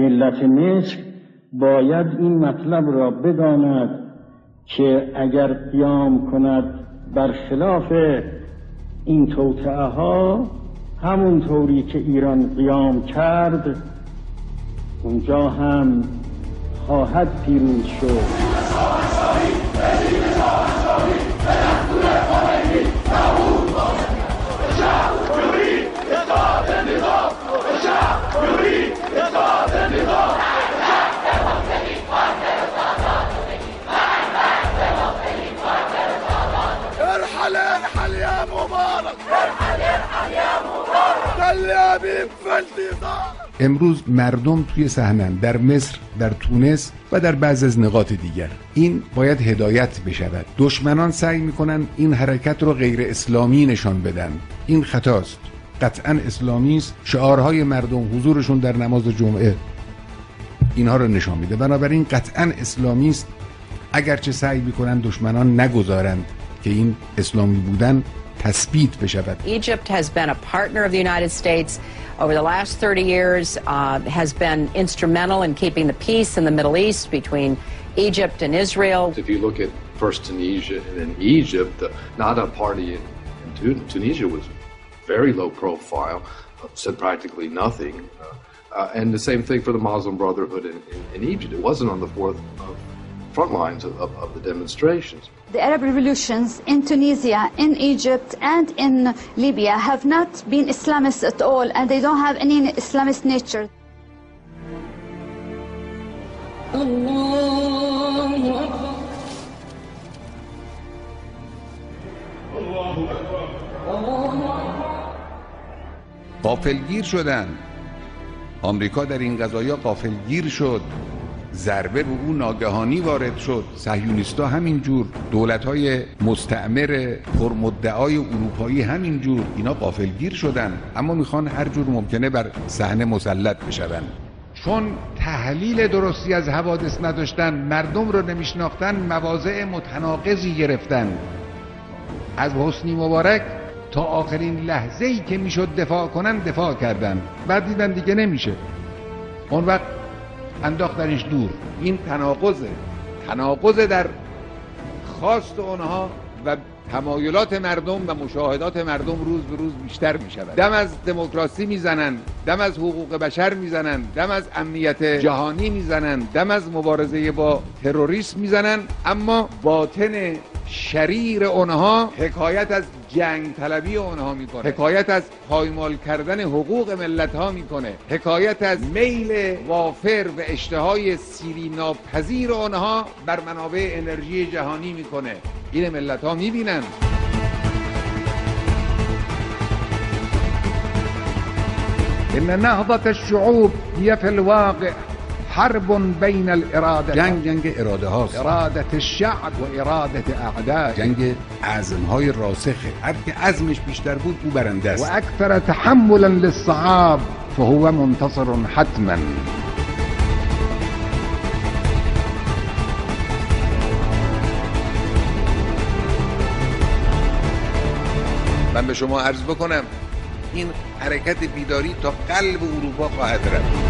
ملت مصر باید این مطلب را بداند که اگر قیام کند برخلاف این توطئه ها، همون طوری که ایران قیام کرد اونجا هم خواهد پیروز شد. ارحل يا مبارك، ارحل يا مبارك، اليابين في الانتظار. امروز مردم توی صحنه‌اند، در مصر، در تونس و در بعضی از نقاط دیگر. این باید هدایت بشود. دشمنان سعی میکنن این حرکت رو غیر اسلامی نشان بدن. این خطاست. قطعا اسلامی است. شعارهای مردم، حضورشون در نماز جمعه اینها رو نشان میده. بنابراین قطعا اسلامی است، اگرچه سعی میکنن دشمنان نگذارند که این اسلامی بودن تثبیت بشود. Egypt has been a partner of the United States over the last 30 years, has been instrumental in keeping the peace in the Middle East between Egypt and Israel. If you look at first Tunisia and then Egypt, the Nahda party in Tunisia was very low profile, said practically nothing. And the same thing for the Muslim Brotherhood in Egypt. It wasn't on the front lines of the demonstrations. The Arab revolutions in Tunisia, in Egypt, and in Libya have not been Islamist at all, and they don't have any Islamist nature. غافلگیر شدن. آمریکا در این قضایا غافلگیر شد. ضربه به او ناگهانی وارد شد. صهیونیست‌ها همینجور، دولت‌های مستعمر پرمدعای اروپایی همینجور، اینا غافلگیر شدن، اما میخوان هر جور ممکنه بر صحنه مسلط بشون. چون تحلیل درستی از حوادث نداشتن، مردم رو نمیشناختن، مواضع متناقضی گرفتن. از حسنی مبارک تا آخرین لحظه‌ای که میشد دفاع کنن دفاع کردن، بعد دیدن دیگه نمیشه، اون وقت انداختنش دور. این تناقض در خواست اونها و تمایلات مردم و مشاهدات مردم روز به روز بیشتر می شود. دم از دموکراسی میزنن، دم از حقوق بشر میزنن، دم از امنیت جهانی میزنن، دم از مبارزه با تروریسم میزنن، اما باطن شریر اونها حکایت از جنگ طلبی اونها میکنه، حکایت از پایمال کردن حقوق ملت ها میکنه، حکایت از میل وافر و اشتهای سیری ناپذیر اونها بر منابع انرژی جهانی میکنه. این ملت ها میبینن. ان نهضة الشعوب هي في الواقع حرب بین الاراده. جنگ اراده هاست. اراده الشعب و اراده اعداء. جنگ عزم های راسخه. هر که عزمش بیشتر بود او برنده است. و اکثر تحملا للصعاب فهو منتصر حتما. من به شما عرض بکنم این حرکت بیداری تا قلب اروپا خواهد رفت.